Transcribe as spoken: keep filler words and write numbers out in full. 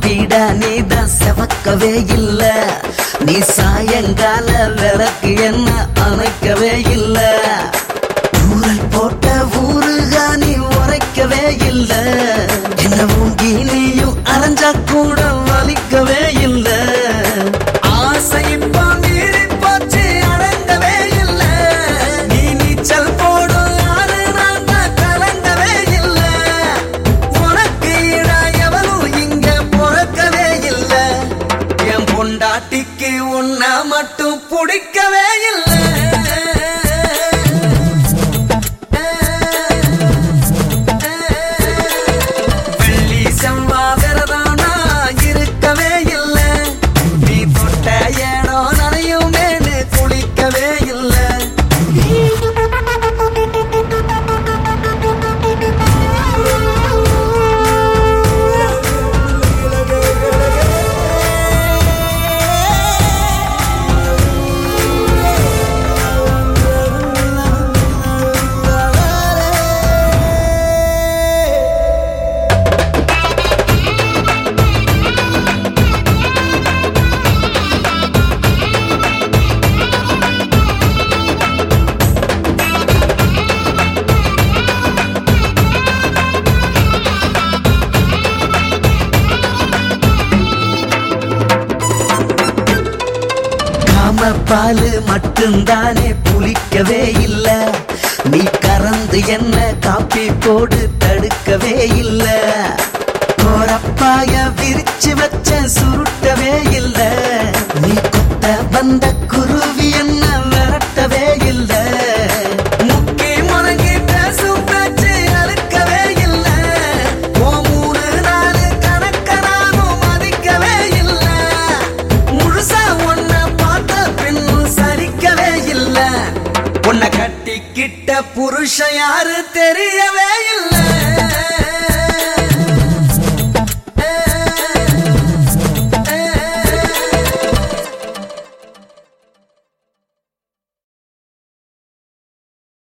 வீட நீதான் செவக்கவே இல்ல. நீ சாயங்கால விளக்கு என்ன அணைக்கவே இல்ல. ஊரல் போட்ட ஊருகா நீ உரைக்கவே இல்ல. என்ன ஊங்கி நீயும் அரைஞ்சா கூட வலிக்கவே இல்ல. ஆசை இப்போ மீறி போச்சு அடங்கவே இல்ல. நீ நீச்சல் போடும் யாரு நான் கலங்கவே இல்ல. உனக்கு ஈடா எவனும் இங்க பொறக்கவே இல்ல. என் பொண்டாட்டிக்கு உன்னை மட்டும் பிடிக்கவே இல்ல. பாலு மட்டும்தானே புளிக்கவே இல்ல. நீ கறந்து என்ன காப்பி போடு தடுக்கவே இல்ல. கோரப்பாய விரிச்சு வச்ச சுருட்டவே இல்ல. நீ கொத்த வந்த குருவி என்ன விரட்டவே இல்ல. முக்கி முனங்கி பேசும் பேச்சு அழுக்கவே இல்ல. ஓ மூணு நாலு கணக்க நானும் மதிக்கவே இல்ல. முழுசா ஒன்ன உன்னை கட்டிக்கிட்ட புருஷன் யாரு தெரியவே இல்லை.